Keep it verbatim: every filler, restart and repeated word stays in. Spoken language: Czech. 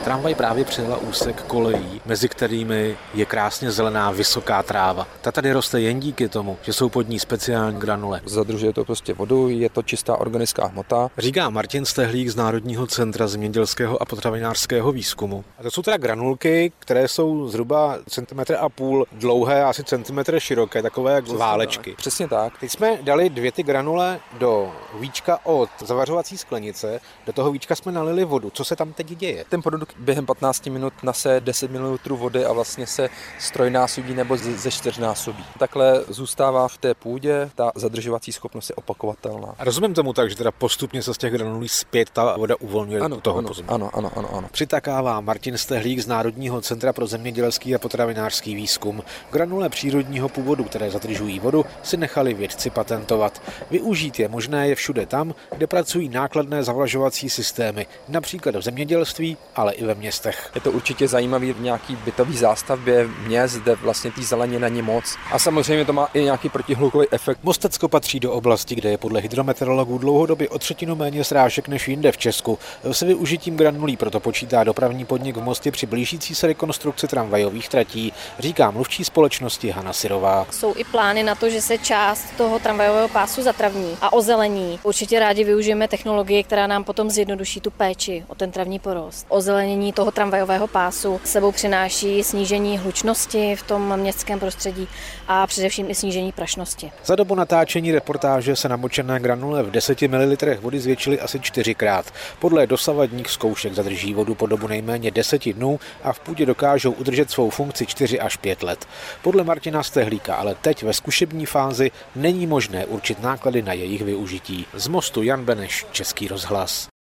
Tramvaj právě přijela úsek kolejí, mezi kterými je krásně zelená vysoká tráva. Ta tady roste jen díky tomu, že jsou pod ní speciální granule. Zadržuje to prostě vodu, je to čistá organická hmota. Říká Martin Stehlík z Národního centra zemědělského a potravinářského výzkumu. A to jsou teda granulky, které jsou zhruba centimetr a půl dlouhé, asi centimetr široké, takové jak Přesně válečky. Tak. Přesně tak. Teď jsme dali dvě ty granule do víčka od zavařovací sklenice, do toho víčka jsme nalili vodu. Co se tam teď děje? Ten produkt během patnácti minut nase deset mililitrů vody a vlastně se strojnásobí nebo ze čtyřnásobí. Takhle zůstává v té půdě, ta zadržovací schopnost je opakovatelná. A rozumím tomu tak, že teda postupně se z těch granulí zpět ta voda uvolňuje ano, do toho ano, pozemku. Ano, ano, ano, ano. Přitakává Martin Stehlík z Národního centra pro zemědělský a potravinářský výzkum. Granule přírodního původu, které zadržují vodu, si nechali vědci patentovat. Využít je možné je všude tam, kde pracují nákladné zavlažovací systémy, například v zemědělství, ale i ve městech. Je to určitě zajímavý v nějaký bytový zástavbě měst, kde vlastně té zeleně není moc. A samozřejmě to má i nějaký protihlukový efekt. Mostecko patří do oblasti, kde je podle hydrometeorologů dlouhodobě o třetinu méně srážek než jinde v Česku. S využitím granulí proto počítá dopravní podnik v Mostě při blížící se rekonstrukci tramvajových tratí, říká mluvčí společnosti Hana Syrová. Jsou i plány na to, že se část toho tramvajového pásu zatravní a ozelení. Určitě rádi využijeme technologii, která nám potom zjednoduší tu péči o ten travní porost. Ozelenění toho tramvajového pásu sebou přináší snížení hlučnosti v tom městském prostředí a především i snížení prašnosti. Za dobu natáčení reportáže se namočené granule v deseti mililitrech vody zvětšily asi čtyřikrát. Podle dosavadních zkoušek zadrží vodu po dobu nejméně deseti dnů a v půdě dokážou udržet svou funkci čtyři až pět let. Podle Martina Stehlíka ale teď ve zkušební fázi není možné určit náklady na jejich využití. Z Mostu Jan Beneš, Český rozhlas.